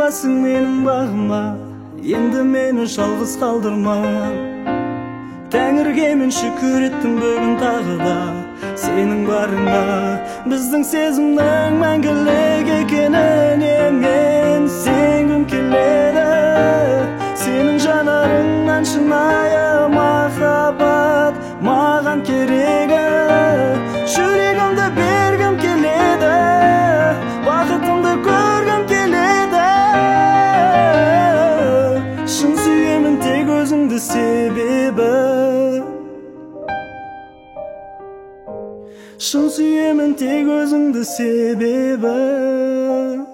құйыласың менің бағыма, енді мені жалғыз қалдырма. Тәңірге мен шүкір еттім бүгін тағы да, сенің барыңа, біздің сезімнің мәңгілік екеніне мен сенгім келеді. Сенің жанарыңнан шынайы махаббат маған керегі, жүрегімді бергім келеді, бақытымды көргім келеді. Шын сүйемін тек өзіңді себебі, шын сүйемін тек өзіңді себебі.